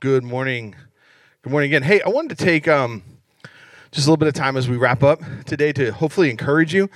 Good morning. Good morning again. Hey, I wanted to take just a little bit of time as we wrap up today to hopefully encourage you.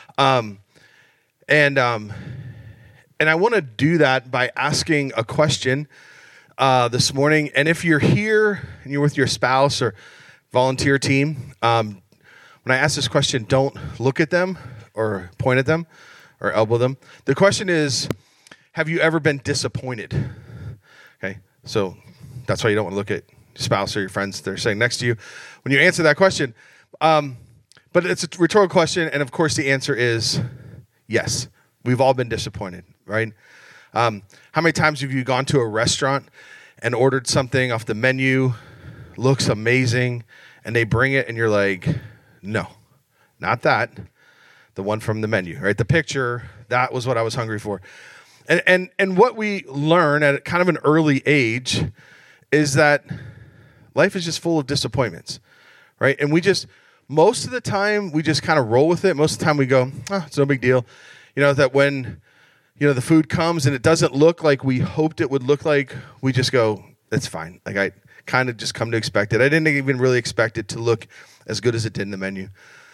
And I want to do that by asking a question this morning. And if you're here and you're with your spouse or volunteer team, when I ask this question, don't look at them or point at them or elbow them. The question is, have you ever been disappointed? Okay, so that's why you don't want to look at your spouse or your friends that are sitting next to you when you answer that question. But it's a rhetorical question, and of course the answer is yes. We've all been disappointed, right? How many times have you gone to a restaurant and ordered something off the menu, looks amazing, and they bring it and you're like, no, not that. The one from the menu, right? The picture, that was what I was hungry for. And what we learn at kind of an early age is that life is just full of disappointments, right? And most of the time, we just kind of roll with it. Most of the time we go, it's no big deal. You know, that when, the food comes and it doesn't look like we hoped it would look like, we just go, it's fine. Like I kind of just come to expect it. I didn't even really expect it to look as good as it did in the menu.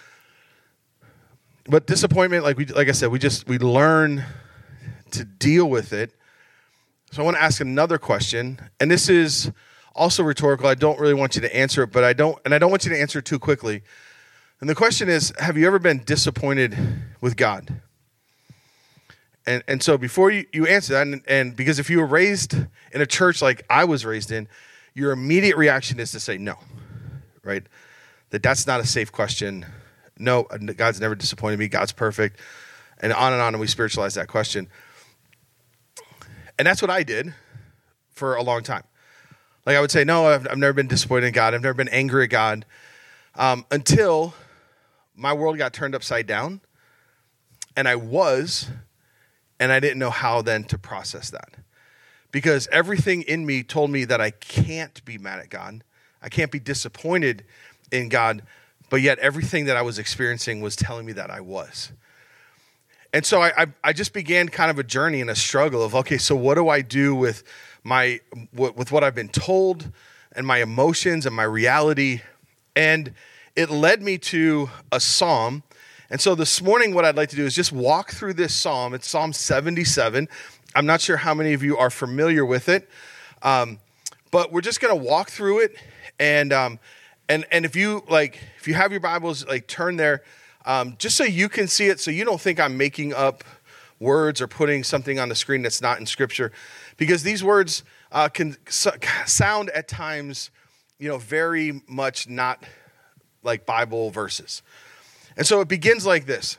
But disappointment, like I said, we learn to deal with it. So I want to ask another question, and this is also rhetorical. I don't really want you to answer it, but I don't want you to answer it too quickly. And the question is, have you ever been disappointed with God? And so before you answer that, and because if you were raised in a church like I was raised in, your immediate reaction is to say no, right? That's not a safe question. No, God's never disappointed me. God's perfect. And on, and we spiritualize that question. And that's what I did for a long time. Like I would say, no, I've never been disappointed in God. I've never been angry at God until my world got turned upside down. And I didn't know how then to process that. Because everything in me told me that I can't be mad at God. I can't be disappointed in God. But yet everything that I was experiencing was telling me that I was. And so I just began kind of a journey and a struggle of, okay, so what do I do with what I've been told and my emotions and my reality? And it led me to a psalm. And so this morning what I'd like to do is just walk through this psalm. It's Psalm 77. I'm not sure how many of you are familiar with it, but we're just going to walk through it. And if you have your Bibles, turn there. Just so you can see it, so you don't think I'm making up words or putting something on the screen that's not in Scripture, because these words can sound at times, very much not like Bible verses. And so it begins like this.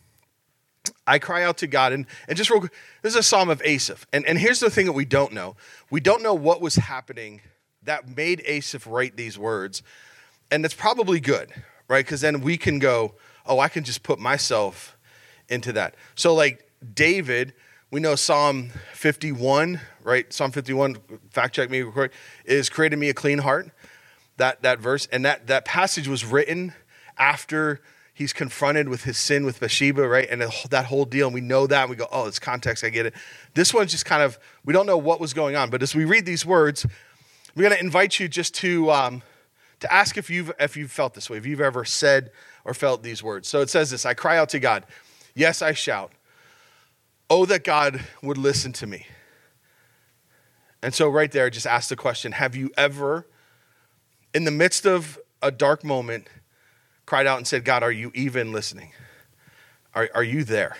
I cry out to God, and just real quick, this is a psalm of Asaph. And here's the thing that we don't know. We don't know what was happening that made Asaph write these words, and it's probably good, right? Because then we can go, oh, I can just put myself into that. So like David, we know Psalm 51, right? Psalm 51, fact check me, is created me a clean heart, that verse. And that passage was written after he's confronted with his sin with Bathsheba, right? And that whole deal, and we know that, and we go, oh, it's context, I get it. This one's just kind of, we don't know what was going on. But as we read these words, we're going to invite you just to ask if you've felt this way, if you've ever said or felt these words. So it says this: I cry out to God. Yes, I shout. Oh, that God would listen to me. And so right there, just ask the question, have you ever, in the midst of a dark moment, cried out and said, God, are you even listening? Are you there?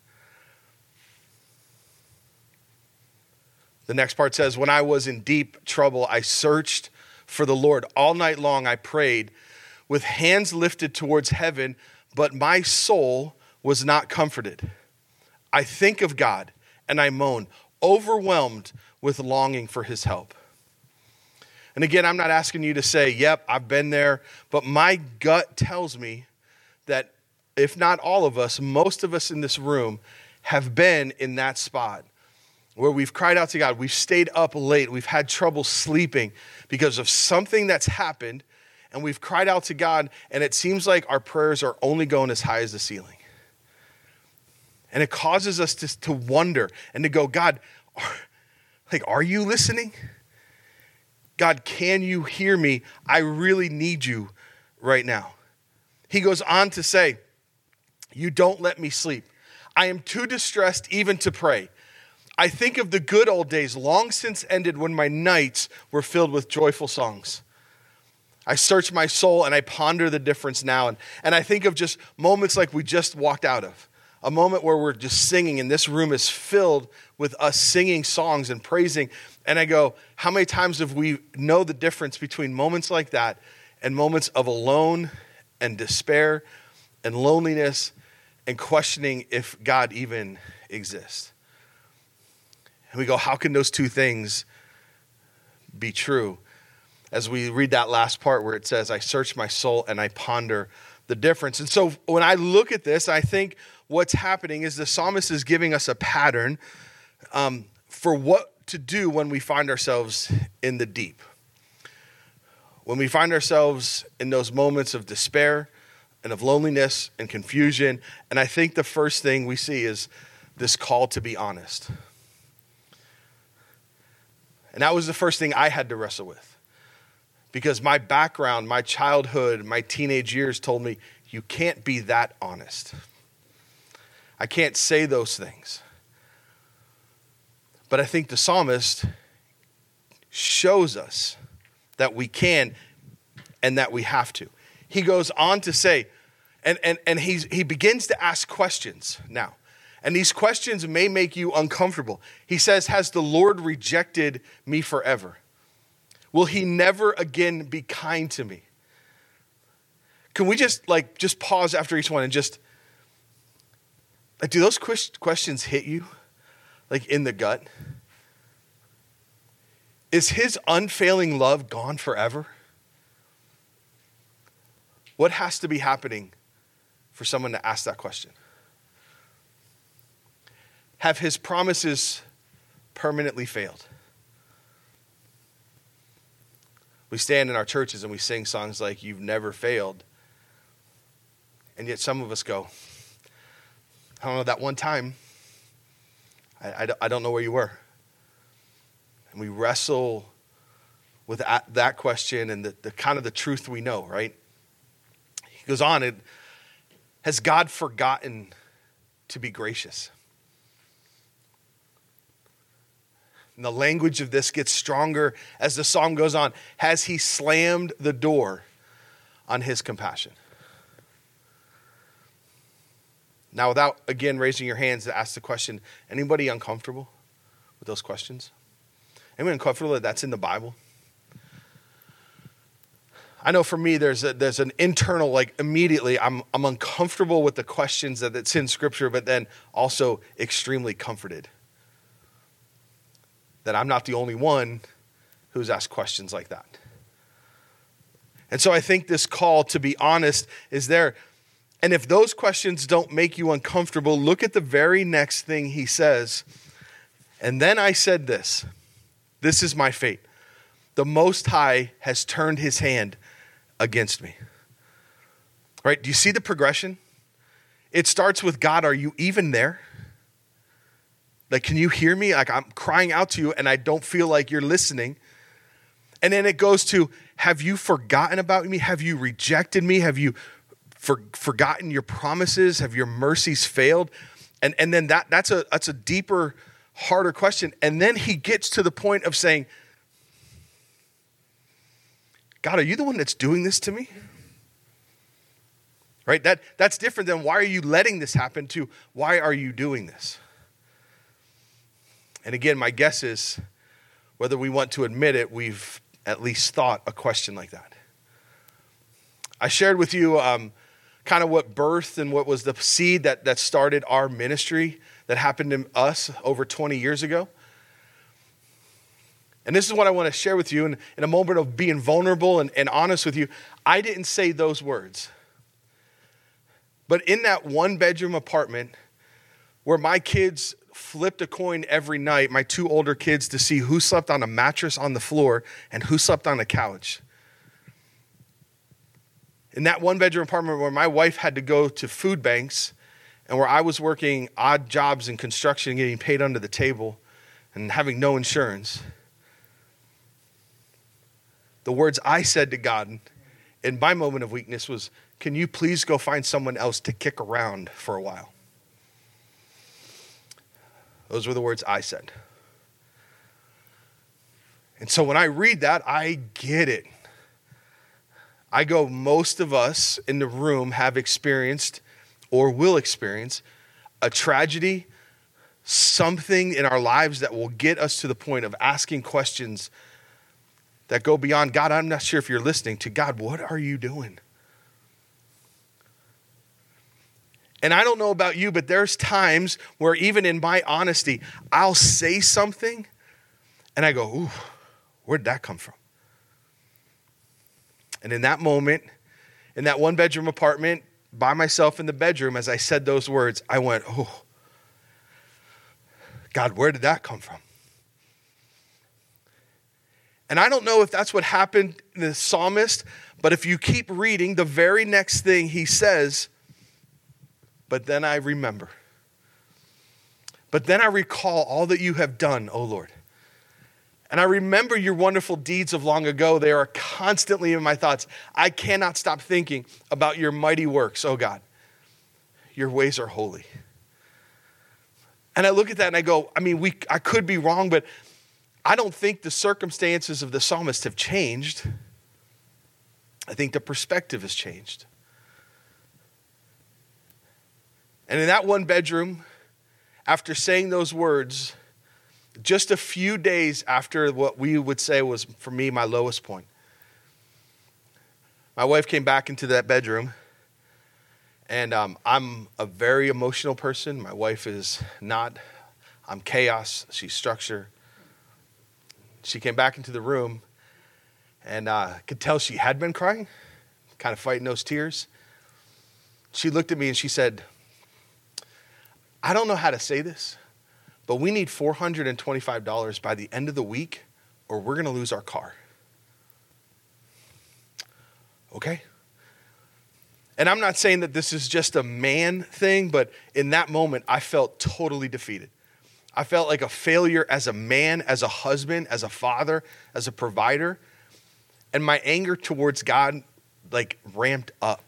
The next part says, when I was in deep trouble, I searched for the Lord. All night long I prayed with hands lifted towards heaven, but my soul was not comforted. I think of God and I moan, overwhelmed with longing for his help. And again, I'm not asking you to say, yep, I've been there, but my gut tells me that if not all of us, most of us in this room have been in that spot where we've cried out to God, we've stayed up late, we've had trouble sleeping because of something that's happened, and we've cried out to God, and it seems like our prayers are only going as high as the ceiling. And it causes us to wonder and to go, God, are you listening? God, can you hear me? I really need you right now. He goes on to say, you don't let me sleep. I am too distressed even to pray. I think of the good old days long since ended when my nights were filled with joyful songs. I search my soul and I ponder the difference now. And I think of just moments like we just walked out of. A moment where we're just singing and this room is filled with us singing songs and praising. And I go, how many times have we know the difference between moments like that and moments of alone and despair and loneliness and questioning if God even exists? And we go, how can those two things be true? As we read that last part where it says, I search my soul and I ponder the difference. And so when I look at this, I think what's happening is the psalmist is giving us a pattern for what to do when we find ourselves in the deep. When we find ourselves in those moments of despair and of loneliness and confusion. And I think the first thing we see is this call to be honest. And that was the first thing I had to wrestle with. Because my background, my childhood, my teenage years told me, you can't be that honest. I can't say those things. But I think the psalmist shows us that we can and that we have to. He goes on to say, and he begins to ask questions now. And these questions may make you uncomfortable. He says, has the Lord rejected me forever? Will he never again be kind to me? Can we just pause after each one and just, do those questions hit you like in the gut? Is his unfailing love gone forever? What has to be happening for someone to ask that question? Have his promises permanently failed? We stand in our churches and we sing songs like You've Never Failed. And yet some of us go, I don't know, that one time, I don't know where you were. And we wrestle with that question and the kind of the truth we know, right? He goes on, has God forgotten to be gracious? And the language of this gets stronger as the psalm goes on. Has he slammed the door on his compassion? Now, without, again, raising your hands to ask the question, anybody uncomfortable with those questions? Anyone uncomfortable that that's in the Bible? I know for me, there's an internal, immediately, I'm uncomfortable with the questions that it's in Scripture, but then also extremely comforted that I'm not the only one who's asked questions like that. And so I think this call to be honest is there. And if those questions don't make you uncomfortable, look at the very next thing he says. And then I said this is my fate. The Most High has turned his hand against me. Right? Do you see the progression? It starts with, God, are you even there? Can you hear me? I'm crying out to you and I don't feel like you're listening. And then it goes to, have you forgotten about me? Have you rejected me? Have you forgotten your promises? Have your mercies failed? And then that's a deeper, harder question. And then he gets to the point of saying, God, are you the one that's doing this to me? Right? That's different than why are you letting this happen to why are you doing this? And again, my guess is, whether we want to admit it, we've at least thought a question like that. I shared with you kind of what birthed and what was the seed that started our ministry that happened to us over 20 years ago. And this is what I want to share with you in a moment of being vulnerable and honest with you. I didn't say those words. But in that one-bedroom apartment where my kids flipped a coin every night, my two older kids, to see who slept on a mattress on the floor and who slept on a couch. In that one-bedroom apartment where my wife had to go to food banks and where I was working odd jobs in construction, getting paid under the table and having no insurance. the words I said to God in my moment of weakness was, can you please go find someone else to kick around for a while? Those were the words I said. And so when I read that, I get it. I go, most of us in the room have experienced or will experience a tragedy, something in our lives that will get us to the point of asking questions that go beyond, God, I'm not sure if you're listening, to God, what are you doing? And I don't know about you, but there's times where even in my honesty, I'll say something and I go, ooh, where'd that come from? And in that moment, in that one bedroom apartment, by myself in the bedroom, as I said those words, I went, oh, God, where did that come from? And I don't know if that's what happened in the psalmist, but if you keep reading, the very next thing he says, but then I remember. But then I recall all that you have done, O Lord. And I remember your wonderful deeds of long ago. They are constantly in my thoughts. I cannot stop thinking about your mighty works, oh God. Your ways are holy. And I look at that and I go, I could be wrong, but I don't think the circumstances of the psalmist have changed. I think the perspective has changed. And in that one bedroom, after saying those words, just a few days after what we would say was, for me, my lowest point, my wife came back into that bedroom, and I'm a very emotional person. My wife is not. I'm chaos. She's structure. She came back into the room, and I could tell she had been crying, kind of fighting those tears. She looked at me and she said, I don't know how to say this, but we need $425 by the end of the week or we're going to lose our car. Okay? And I'm not saying that this is just a man thing, but in that moment, I felt totally defeated. I felt like a failure as a man, as a husband, as a father, as a provider. And my anger towards God ramped up.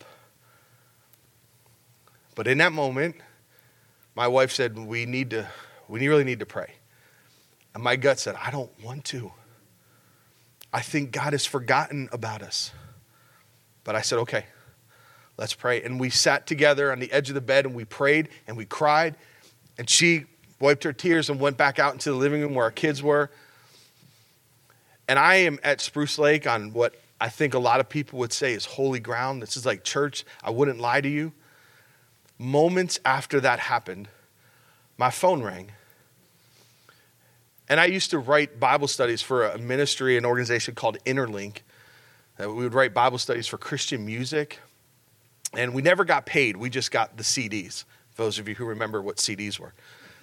But in that moment, my wife said, we really need to pray. And my gut said, I don't want to. I think God has forgotten about us. But I said, okay, let's pray. And we sat together on the edge of the bed and we prayed and we cried. And she wiped her tears and went back out into the living room where our kids were. And I am at Spruce Lake on what I think a lot of people would say is holy ground. This is like church. I wouldn't lie to you. Moments after that happened, my phone rang. And I used to write Bible studies for a ministry, an organization called Interlink. We would write Bible studies for Christian music. And we never got paid. We just got the CDs, for those of you who remember what CDs were.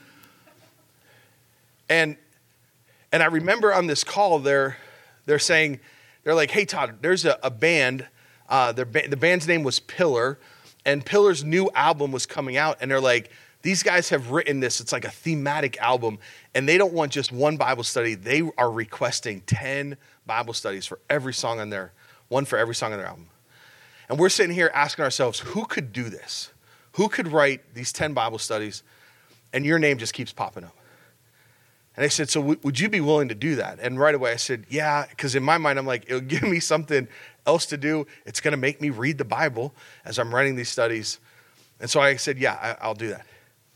And I remember on this call, they're saying, they're like, hey, Todd, there's a band. The band's name was Pillar. And Pillar's new album was coming out. And they're like, these guys have written this. It's like a thematic album. And they don't want just one Bible study. They are requesting 10 Bible studies for every song on their, one for every song on their album. And we're sitting here asking ourselves, who could do this? Who could write these 10 Bible studies? And your name just keeps popping up. And I said, so would you be willing to do that? And right away I said, yeah, because in my mind, I'm like, it'll give me something else to do. It's going to make me read the Bible as I'm writing these studies. And so I said, yeah, I'll do that.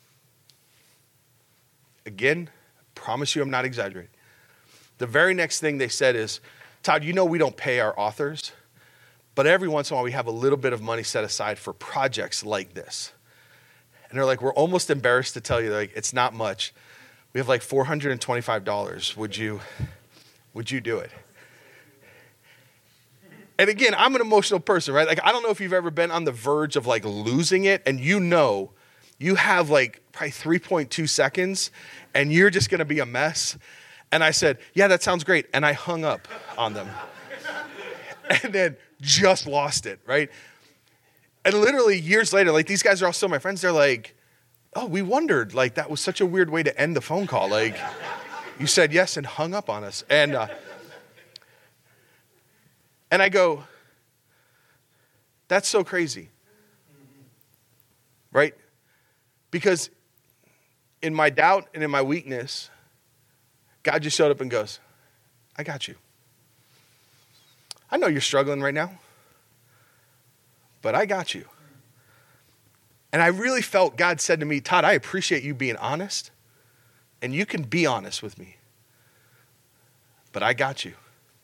Again, I promise you I'm not exaggerating. The very next thing they said is, Todd, you know we don't pay our authors, but every once in a while we have a little bit of money set aside for projects like this. And they're like, we're almost embarrassed to tell you, like, it's not much. We have like $425. Would you do it? And again, I'm an emotional person, right? Like, I don't know if you've ever been on the verge of like losing it and you have like probably 3.2 seconds and you're just going to be a mess. And I said, yeah, that sounds great. And I hung up on them and then just lost it, right? And literally years later, like these guys are all still my friends. They're like, oh, we wondered, like that was such a weird way to end the phone call. Like you said yes and hung up on us. And And I go, that's so crazy. Right? Because in my doubt and in my weakness, God just showed up and goes, I got you. I know you're struggling right now, but I got you. And I really felt God said to me, Todd, I appreciate you being honest, and you can be honest with me, but I got you.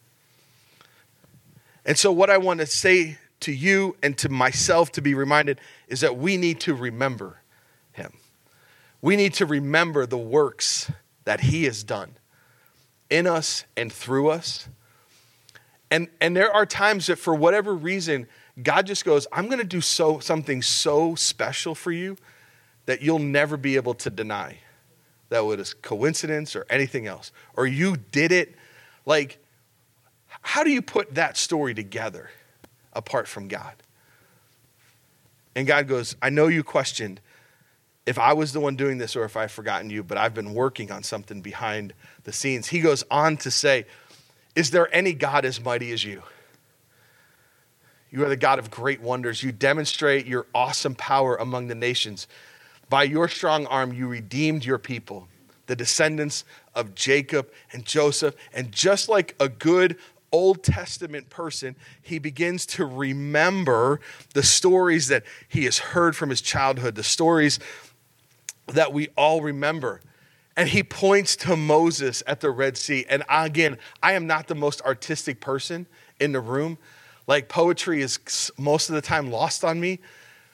And so what I want to say to you and to myself to be reminded is that we need to remember him. We need to remember the works that he has done in us and through us. And there are times that for whatever reason, God just goes, I'm going to do something so special for you that you'll never be able to deny that it was coincidence or anything else. Or you did it. Like, how do you put that story together apart from God? And God goes, I know you questioned if I was the one doing this or if I've forgotten you, but I've been working on something behind the scenes. He goes on to say, is there any God as mighty as you? You are the God of great wonders. You demonstrate your awesome power among the nations. By your strong arm, you redeemed your people, the descendants of Jacob and Joseph. And just like a good Old Testament person, he begins to remember the stories that he has heard from his childhood, the stories that we all remember. And he points to Moses at the Red Sea. And again, I am not the most artistic person in the room. Like, poetry is most of the time lost on me.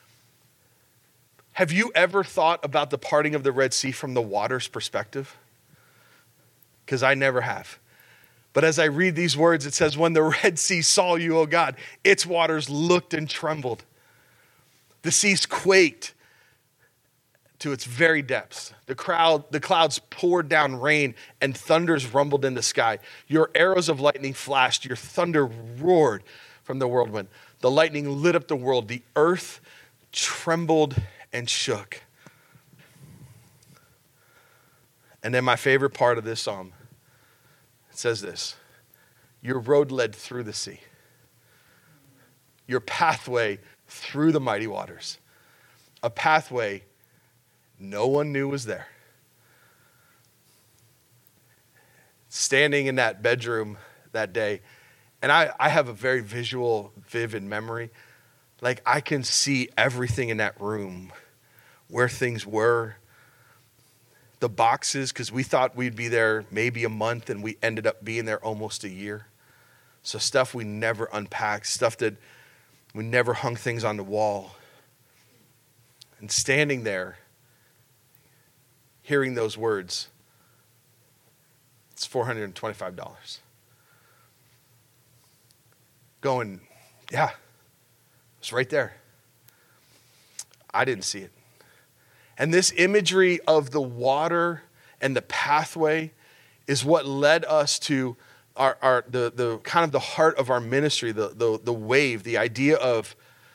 Have you ever thought about the parting of the Red Sea from the water's perspective? Because I never have. But as I read these words, it says, when the Red Sea saw you, O God, its waters looked and trembled. The seas quaked to its very depths. The clouds poured down rain, and thunders rumbled in the sky. Your arrows of lightning flashed. Your thunder roared from the whirlwind. The lightning lit up the world. The earth trembled and shook. And then my favorite part of this psalm, it says this: your road led through the sea. Your pathway through the mighty waters. A pathway no one knew was there. Standing in that bedroom that day, and I have a very visual, vivid memory. Like, I can see everything in that room, where things were, the boxes, because we thought we'd be there maybe a month, and we ended up being there almost a year. So stuff we never unpacked, stuff that we never hung things on the wall. And standing there, hearing those words, it's $425. Going, yeah, it's right there. I didn't see it. And this imagery of the water and the pathway is what led us to the kind of the heart of our ministry, the wave, the idea of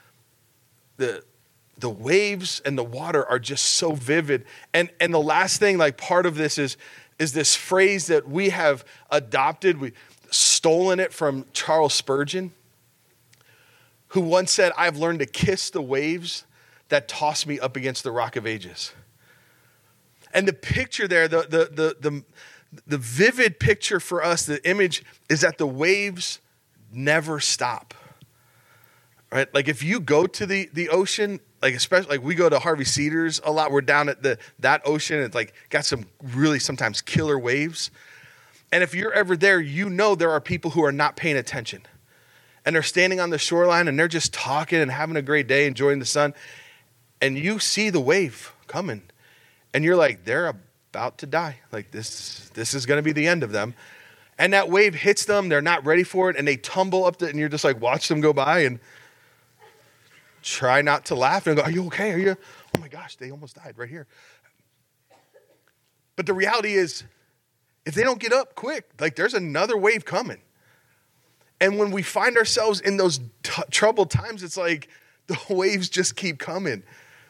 the waves and the water are just so vivid. And the last thing, like, part of this is this phrase that we have adopted. We've stolen it from Charles Spurgeon, who once said, I've learned to kiss the waves that toss me up against the rock of ages. And the picture there, the vivid picture for us, the image, is that the waves never stop. Right? Like, if you go to the ocean, like, especially, like, we go to Harvey Cedars a lot. We're down at that ocean. It's like got some really sometimes killer waves. And if you're ever there, you know there are people who are not paying attention. And they're standing on the shoreline and they're just talking and having a great day, enjoying the sun. And you see the wave coming. And you're like, they're about to die. Like, this is going to be the end of them. And that wave hits them. They're not ready for it. And they tumble up and you're just like, watch them go by and try not to laugh and go, are you okay? Are you? Oh my gosh, they almost died right here. But the reality is, if they don't get up quick, like, there's another wave coming. And when we find ourselves in those troubled times, it's like the waves just keep coming.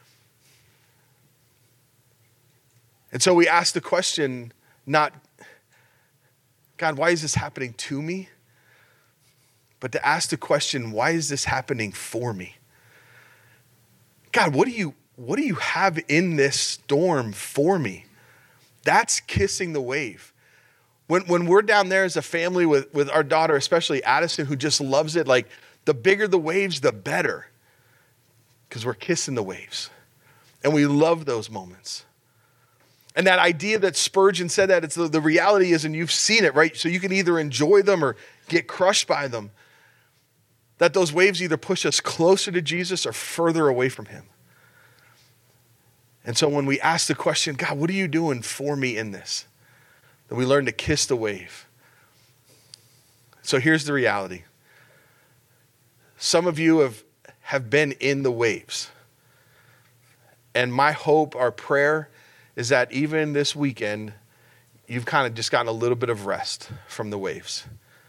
And so we ask the question, not, God, why is this happening to me? but to ask the question, why is this happening for me? God, what do you have in this storm for me? That's kissing the wave. When we're down there as a family with our daughter, especially Addison, who just loves it, like the bigger the waves, the better. Because we're kissing the waves. And we love those moments. And that idea that Spurgeon said that, it's the reality is, and you've seen it, right? So you can either enjoy them or get crushed by them. That those waves either push us closer to Jesus or further away from him. And so when we ask the question, God, what are you doing for me in this? That we learn to kiss the wave. So here's the reality. Some of you have been in the waves. And my hope, our prayer, is that even this weekend, you've kind of just gotten a little bit of rest from the waves.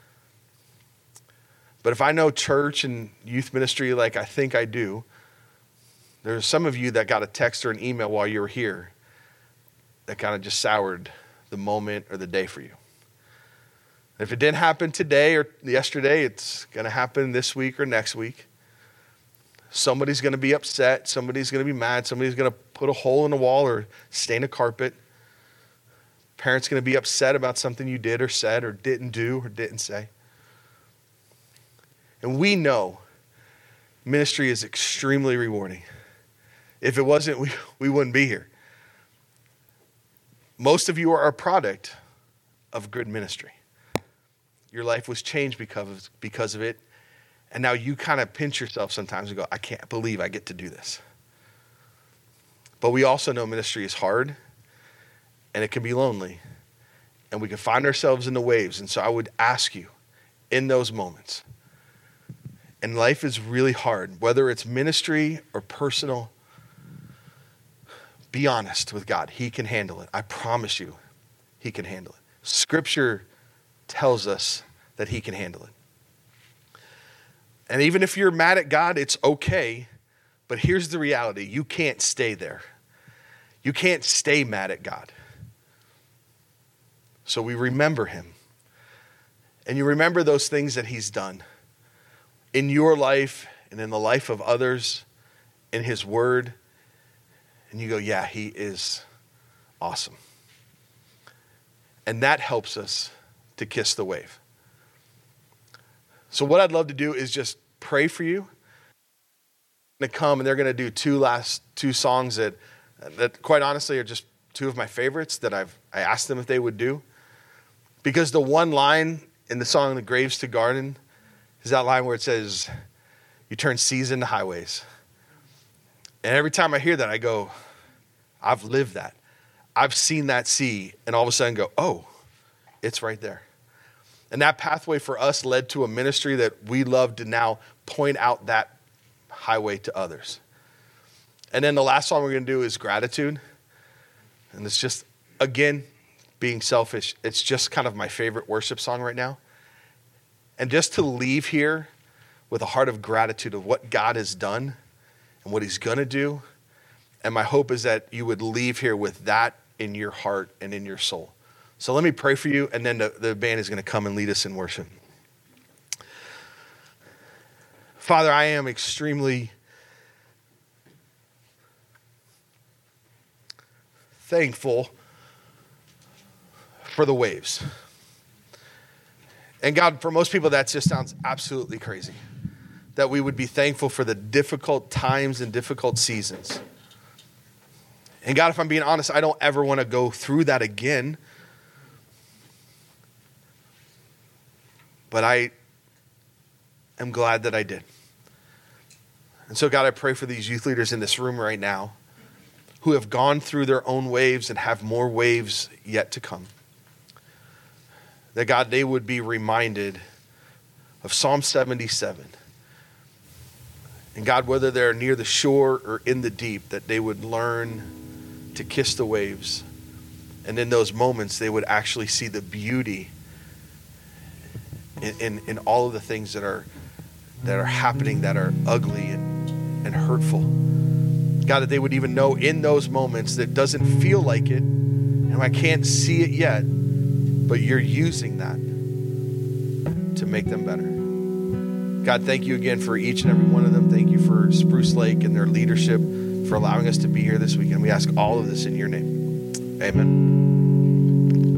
But if I know church and youth ministry like I think I do, there's some of you that got a text or an email while you were here that kind of just soured the moment or the day for you. If it didn't happen today or yesterday, it's going to happen this week or next week. Somebody's going to be upset. Somebody's going to be mad. Somebody's going to put a hole in the wall or stain a carpet. Parents going to be upset about something you did or said or didn't do or didn't say. And we know ministry is extremely rewarding. If it wasn't, we wouldn't be here. Most of you are a product of good ministry. Your life was changed because of it. And now you kind of pinch yourself sometimes and go, I can't believe I get to do this. But we also know ministry is hard and it can be lonely. And we can find ourselves in the waves. And so I would ask you in those moments, and life is really hard, whether it's ministry or personal, be honest with God. He can handle it. I promise you, he can handle it. Scripture tells us that he can handle it. And even if you're mad at God, it's okay. But here's the reality. You can't stay there. You can't stay mad at God. So we remember him. And you remember those things that he's done in your life and in the life of others, in his word. And you go, yeah, he is awesome. And that helps us to kiss the wave. So what I'd love to do is just pray for you. They're going to come and they're going to do two songs that quite honestly are just two of my favorites that I asked them if they would do. Because the one line in the song, The Graves to Garden, is that line where it says, you turn seas into highways. And every time I hear that, I go, I've lived that. I've seen that sea, and all of a sudden go, oh, it's right there. And that pathway for us led to a ministry that we love to now point out that highway to others. And then the last song we're going to do is Gratitude. And it's just, again, being selfish, it's just kind of my favorite worship song right now. And just to leave here with a heart of gratitude of what God has done and what he's going to do. And my hope is that you would leave here with that in your heart and in your soul. So let me pray for you, and then the band is going to come and lead us in worship. Father, I am extremely thankful for the waves. And God, for most people, that just sounds absolutely crazy. That we would be thankful for the difficult times and difficult seasons. And God, if I'm being honest, I don't ever want to go through that again. But I am glad that I did. And so, God, I pray for these youth leaders in this room right now who have gone through their own waves and have more waves yet to come. That, God, they would be reminded of Psalm 77. And God, whether they're near the shore or in the deep, that they would learn to kiss the waves. And in those moments, they would actually see the beauty in all of the things that are happening that are ugly and hurtful. God, that they would even know in those moments that doesn't feel like it, and I can't see it yet, but you're using that to make them better. God, thank you again for each and every one of them. Thank you for Spruce Lake and their leadership, for allowing us to be here this weekend. We ask all of this in your name. Amen.